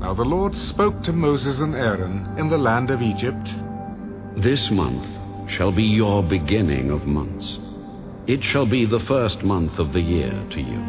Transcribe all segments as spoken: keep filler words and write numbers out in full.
Now the Lord spoke to Moses and Aaron in the land of Egypt. This month shall be your beginning of months. It shall be the first month of the year to you.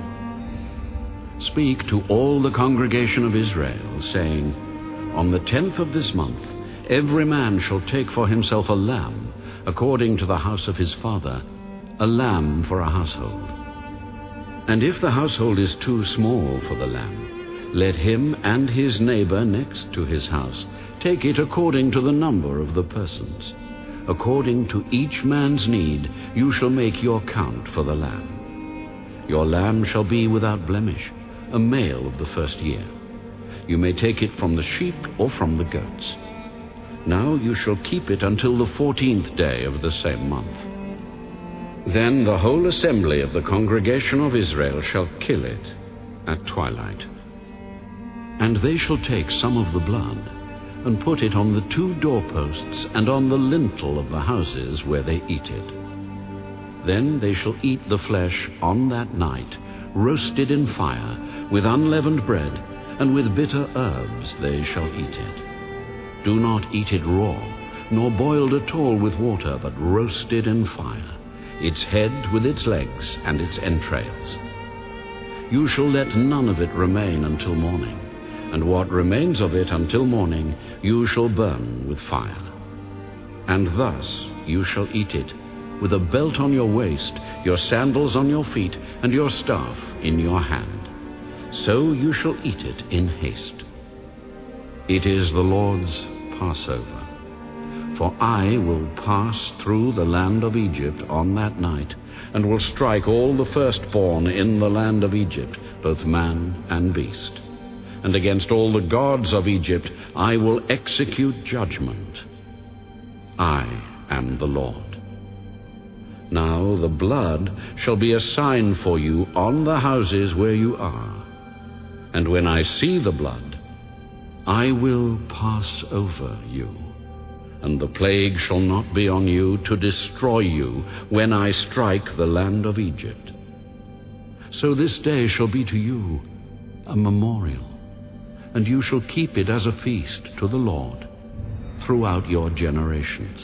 Speak to all the congregation of Israel, saying, On the tenth of this month every man shall take for himself a lamb, according to the house of his father, a lamb for a household. And if the household is too small for the lamb, let him and his neighbor next to his house take it according to the number of the persons. According to each man's need, you shall make your count for the lamb. Your lamb shall be without blemish, a male of the first year. You may take it from the sheep or from the goats. Now you shall keep it until the fourteenth day of the same month. Then the whole assembly of the congregation of Israel shall kill it at twilight. And they shall take some of the blood and put it on the two doorposts and on the lintel of the houses where they eat it. Then they shall eat the flesh on that night, roasted in fire, with unleavened bread, and with bitter herbs they shall eat it. Do not eat it raw, nor boiled at all with water, but roasted in fire, its head with its legs and its entrails. You shall let none of it remain until morning, and what remains of it until morning you shall burn with fire. And thus you shall eat it, with a belt on your waist, your sandals on your feet, and your staff in your hand. So you shall eat it in haste. It is the Lord's Passover. For I will pass through the land of Egypt on that night, and will strike all the firstborn in the land of Egypt, both man and beast. And against all the gods of Egypt I will execute judgment. I am the Lord. Now the blood shall be a sign for you on the houses where you are. And when I see the blood, I will pass over you. And the plague shall not be on you to destroy you when I strike the land of Egypt. So this day shall be to you a memorial, and you shall keep it as a feast to the Lord throughout your generations.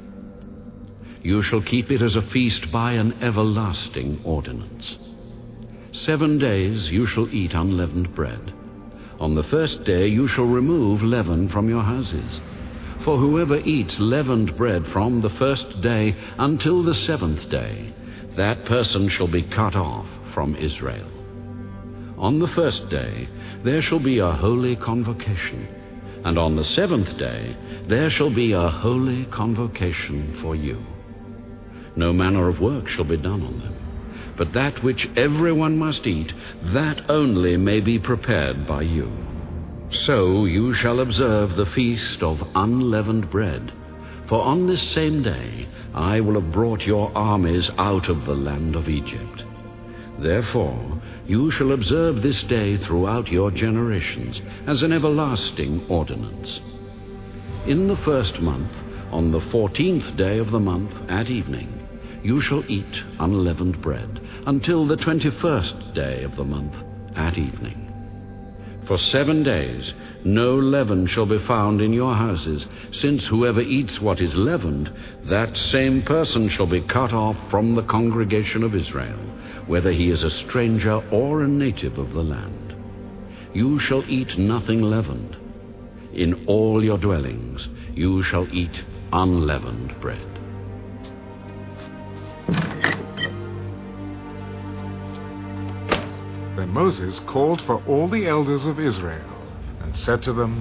You shall keep it as a feast by an everlasting ordinance. Seven days you shall eat unleavened bread. On the first day you shall remove leaven from your houses. For whoever eats leavened bread from the first day until the seventh day, that person shall be cut off from Israel. On the first day there shall be a holy convocation, and on the seventh day there shall be a holy convocation for you. No manner of work shall be done on them, but that which everyone must eat, that only may be prepared by you. So you shall observe the feast of unleavened bread, for on this same day I will have brought your armies out of the land of Egypt. Therefore you shall observe this day throughout your generations as an everlasting ordinance. In the first month, on the fourteenth day of the month at evening, you shall eat unleavened bread until the twenty-first day of the month at evening. For seven days no leaven shall be found in your houses, since whoever eats what is leavened, that same person shall be cut off from the congregation of Israel, whether he is a stranger or a native of the land. You shall eat nothing leavened. In all your dwellings you shall eat unleavened bread. Then Moses called for all the elders of Israel and said to them,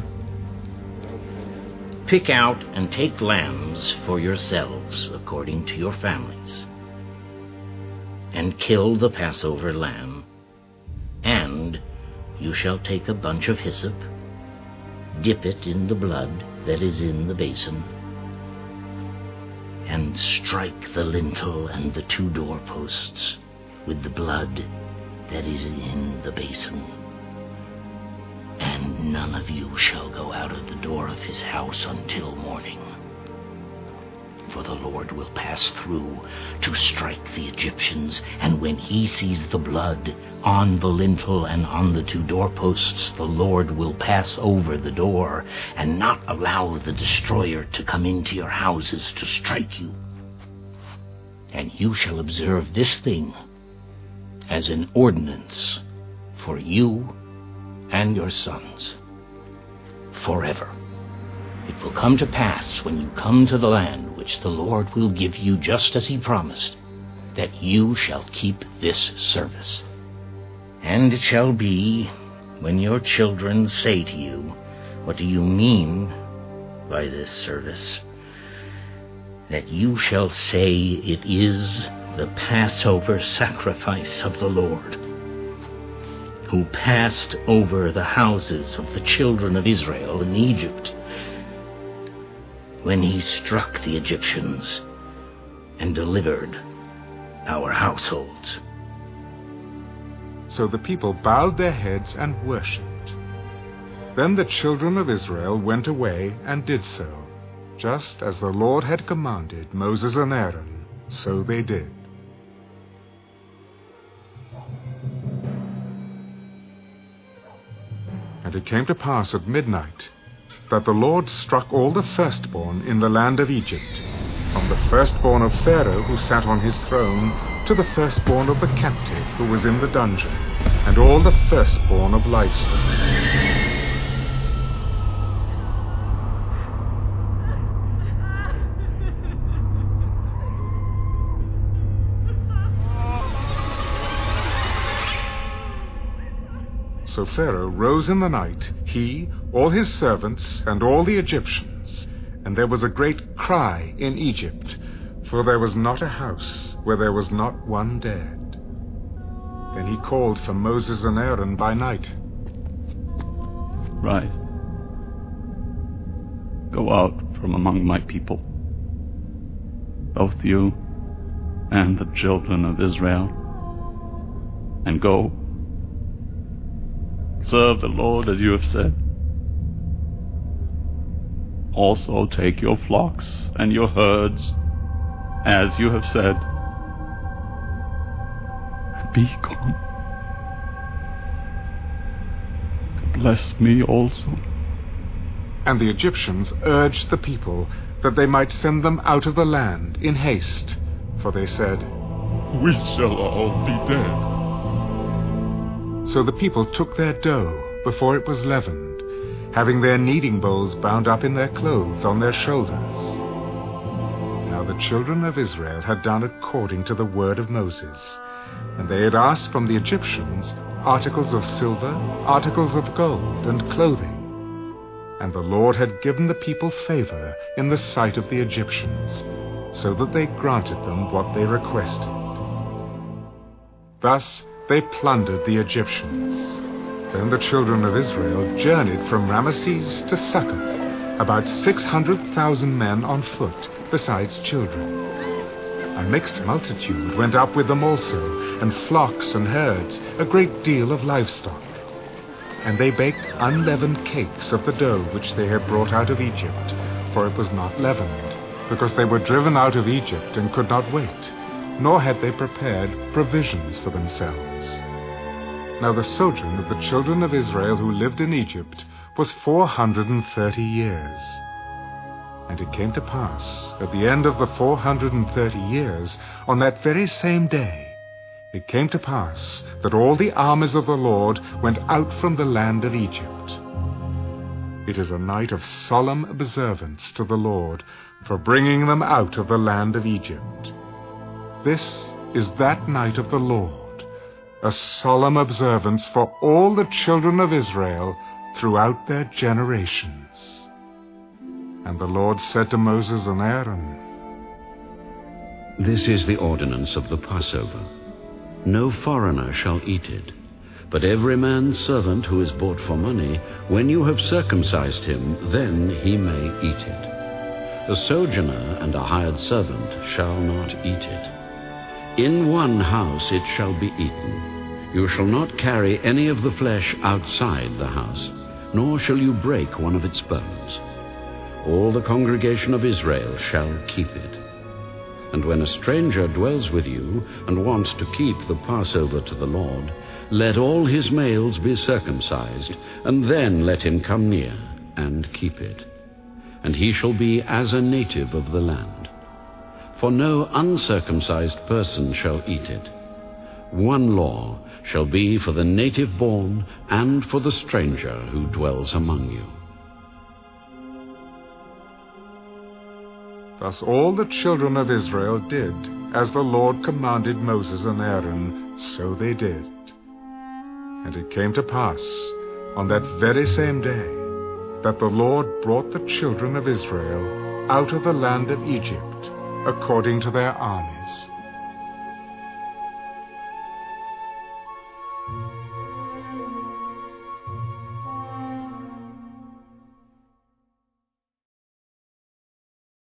Pick out and take lambs for yourselves according to your families, and kill the Passover lamb. And you shall take a bunch of hyssop, dip it in the blood that is in the basin, and strike the lintel and the two doorposts with the blood that is in the basin. And none of you shall go out of the door of his house until morning. for the Lord will pass through to strike the Egyptians, and when he sees the blood on the lintel and on the two doorposts, the Lord will pass over the door and not allow the destroyer to come into your houses to strike you. And you shall observe this thing as an ordinance for you and your sons forever. It will come to pass when you come to the land which the Lord will give you just as he promised, that you shall keep this service. And it shall be, when your children say to you, "What do you mean by this service?" that you shall say, "It is the Passover sacrifice of the Lord, who passed over the houses of the children of Israel in Egypt, when he struck the Egyptians and delivered our households." So the people bowed their heads and worshipped. Then the children of Israel went away and did so, just as the Lord had commanded Moses and Aaron, so they did. And it came to pass at midnight that the Lord struck all the firstborn in the land of Egypt, from the firstborn of Pharaoh who sat on his throne to the firstborn of the captive who was in the dungeon, and all the firstborn of livestock. So Pharaoh rose in the night, he, all his servants, and all the Egyptians, and there was a great cry in Egypt, for there was not a house where there was not one dead. Then he called for Moses and Aaron by night. "Rise, go out from among my people, both you and the children of Israel, and go. Serve the Lord as you have said. Also take your flocks and your herds as you have said, and be gone. Bless me also." And the Egyptians urged the people that they might send them out of the land in haste, for they said, "We shall all be dead." So the people took their dough before it was leavened, having their kneading bowls bound up in their clothes on their shoulders. Now the children of Israel had done according to the word of Moses, and they had asked from the Egyptians articles of silver, articles of gold, and clothing. And the Lord had given the people favor in the sight of the Egyptians, so that they granted them what they requested. Thus they plundered the Egyptians. Then the children of Israel journeyed from Ramesses to Succoth, about six hundred thousand men on foot, besides children. A mixed multitude went up with them also, and flocks and herds, a great deal of livestock. And they baked unleavened cakes of the dough which they had brought out of Egypt, for it was not leavened, because they were driven out of Egypt and could not wait, nor had they prepared provisions for themselves. Now the sojourn of the children of Israel who lived in Egypt was four hundred and thirty years. And it came to pass, at the end of the four hundred and thirty years, on that very same day, it came to pass that all the armies of the Lord went out from the land of Egypt. It is a night of solemn observance to the Lord for bringing them out of the land of Egypt. This is that night of the Lord, a solemn observance for all the children of Israel throughout their generations. And the Lord said to Moses and Aaron, "This is the ordinance of the Passover. No foreigner shall eat it, but every man's servant who is bought for money, when you have circumcised him, then he may eat it. A sojourner and a hired servant shall not eat it. In one house it shall be eaten. You shall not carry any of the flesh outside the house, nor shall you break one of its bones. All the congregation of Israel shall keep it. And when a stranger dwells with you and wants to keep the Passover to the Lord, let all his males be circumcised, and then let him come near and keep it. And he shall be as a native of the land. For no uncircumcised person shall eat it. One law shall be for the native born and for the stranger who dwells among you. Thus all the children of Israel did, as the Lord commanded Moses and Aaron, so they did. And it came to pass, on that very same day, that the Lord brought the children of Israel out of the land of Egypt, according to their armies.